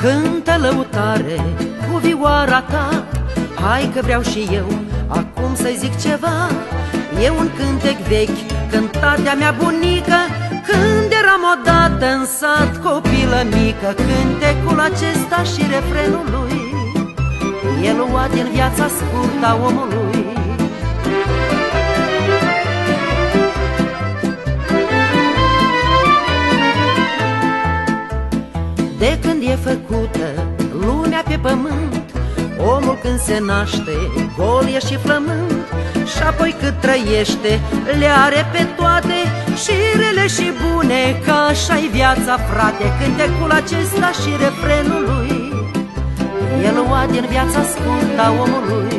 Cântă lăutare cu vioara ta, hai că vreau și eu acum să-i zic ceva. E un cântec vechi, cântatea mea bunică, când eram odată în sat copilă mică. Cântecul acesta și refrenul lui e luat din viața scurtă a omului. De când e făcută lumea pe pământ, omul când se naște gol e și flământ, și apoi cât trăiește le are pe toate, și rele și bune, că așa-i viața, frate. Cântecul acesta și refrenul lui e luat din viața scurtă a omului.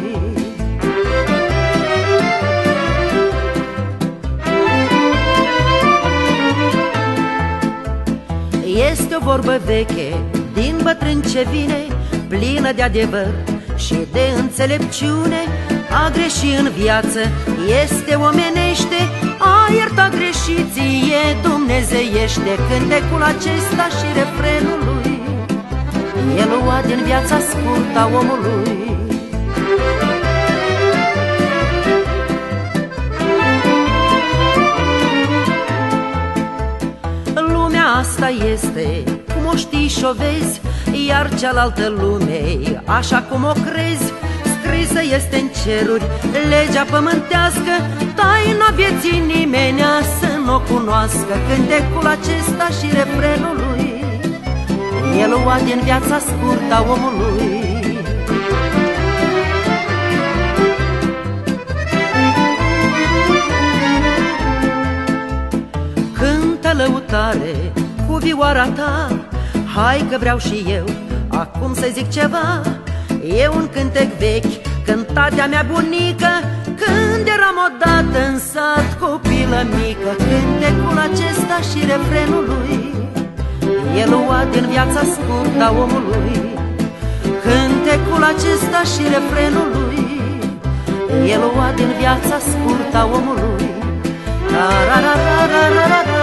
Este o vorbă veche din bătrân ce vine, plină de adevăr și de înțelepciune. A greși în viață este omenește, a ierta greșiții e dumnezeiește. Cântecul acesta și refrenul lui e luat din viața scurtă a omului. Lumea asta este cum o știi și o vezi, iar cealaltă lume, așa cum o crezi, scrisă este în ceruri legea pământească, taina vieții nimenea să n-o cunoască. Cântecul acesta și refrenul lui e luat din viața scurtă a omului. Cântă lăutare cu vioara ta, hai că vreau și eu acum să zic ceva. E un cântec vechi, cântatea mea bunică, când eram odată în sat copilă mică. Cântecul acesta și refrenul lui e luat din viața scurtă a omului. Cântecul acesta și refrenul lui e luat din viața scurtă a omului. La la la la la la la.